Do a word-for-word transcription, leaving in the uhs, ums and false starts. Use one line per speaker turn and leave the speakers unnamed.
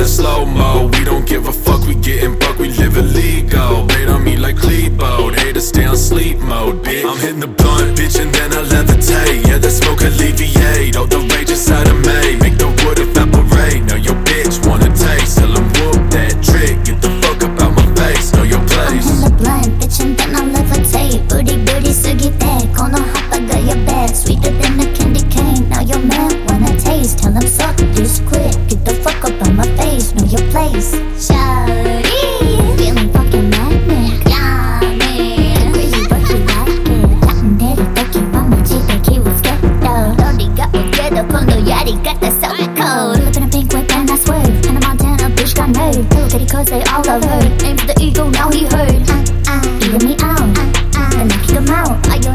the slow-mo. We don't give a fuck, we getting buck, we live illegal. Blade on me like Clebo, haters stay on sleep mode, bitch. I'm hitting the blunt, bitch, and then I levitate. Yeah, the smoke alleviate all the rage inside of me. Make the wood evaporate. Now your bitch wanna taste. Tell them whoop that trick, get the fuck up out my face. Know your place.
I'm in the blunt, bitch, and then I levitate. Booty, booty, sugi that. Kono hapa ga your bag, sweeter than a candy cane. Now your man wanna taste. Tell him suck this quick, get the fuck up out my face. Know your place. Shawty, feeling fucking magnet. Yummy, crazy but you like it. Latin daddy, fuck you, I'ma cheat like he was ghetto. Lodi가 어깨도 kondo 야리가 so cold. Look in a pink whip and I swerve. Hannah Montana, bitch got nerve. Look at it cause they all love her. Aim for the ego, now he heard. Uh, uh, eating me out. Uh, uh, then I kick him out. I